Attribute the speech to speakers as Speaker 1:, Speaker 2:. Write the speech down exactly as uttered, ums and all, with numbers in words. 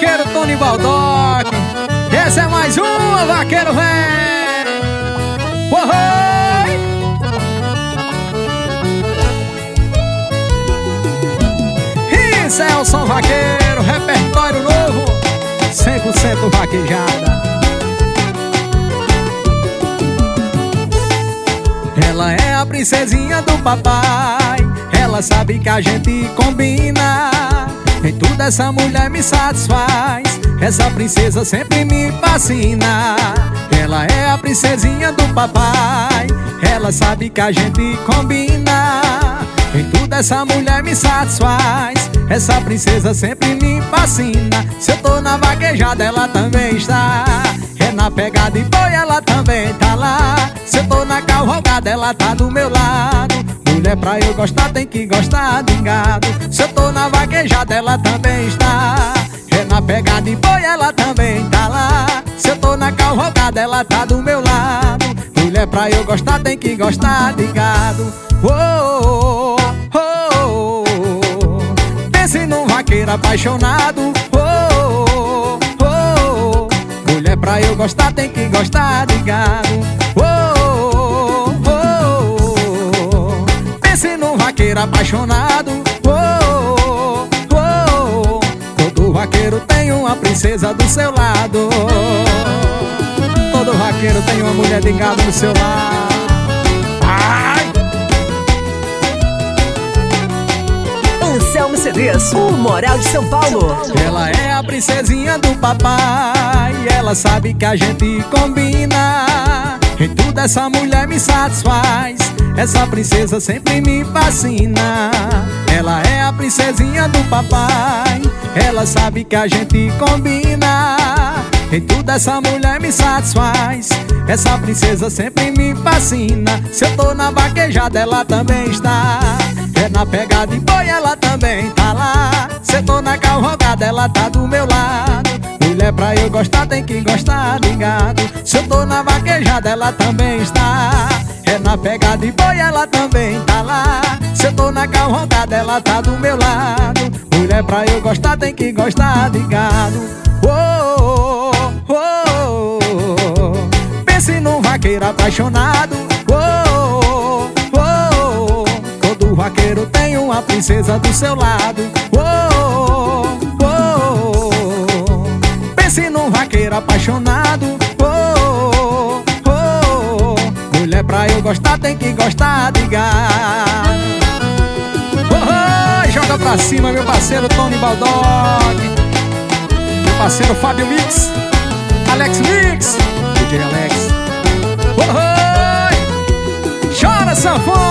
Speaker 1: vaqueiro Tony Baldock. Essa é mais uma, vaqueiro velho. Oi! Isso é o som vaqueiro, repertório novo, cem por cento vaquejada. Ela é a princesinha do papai, ela sabe que a gente combina. Em tudo essa mulher me satisfaz, essa princesa sempre me fascina. Ela é a princesinha do papai, ela sabe que a gente combina. Em tudo essa mulher me satisfaz, essa princesa sempre me fascina. Se eu tô na vaquejada ela também está, é na pegada e boi ela também tá lá. Se eu tô na cavalgada ela tá do meu lado. Mulher pra eu gostar tem que gostar de gado. Se eu tô na vaquejada ela também está, é na pegada e boi ela também tá lá. Se eu tô na cavalgada ela tá do meu lado. Mulher pra eu gostar tem que gostar de gado. Oh, oh, oh, oh. Pense num vaqueiro apaixonado. Oh, oh, oh. Mulher pra eu gostar tem que gostar de gado. Oh, oh, oh. Pense num vaqueiro apaixonado. Oh, oh, oh. Todo vaqueiro tem uma princesa do seu lado. Todo vaqueiro tem uma mulher de gado do seu lado. Ai!
Speaker 2: Anselmo C Ds, o Moral de São Paulo.
Speaker 1: Ela é a princesinha do papai, ela sabe que a gente combina. Em tudo essa mulher me satisfaz, essa princesa sempre me fascina. Ela é a princesinha do papai, ela sabe que a gente combina. Em tudo essa mulher me satisfaz, essa princesa sempre me fascina. Se eu tô na vaquejada ela também está, é na pegada e boi ela também tá lá. Se eu tô na cavalgada ela tá do meu lado. Mulher pra eu gostar tem que gostar de gado. Se eu tô na vaquejada ela também está, é na pegada e boi ela também tá lá. Se eu tô na cavalgada ela tá do meu lado. Mulher pra eu gostar tem que gostar de gado. Oh, oh, oh, oh. Pense num vaqueiro apaixonado. Oh, oh, oh. Todo vaqueiro tem uma princesa do seu lado. Oh, oh, oh. Pense num vaqueiro apaixonado. Oh, oh, oh. Mulher pra eu gostar tem que gostar de gado. Oh, oh. Joga pra cima meu parceiro Tony Baldock, meu parceiro Fábio Mix, Alex Mix, D J Alex. Oh, oh. Chora sanfona.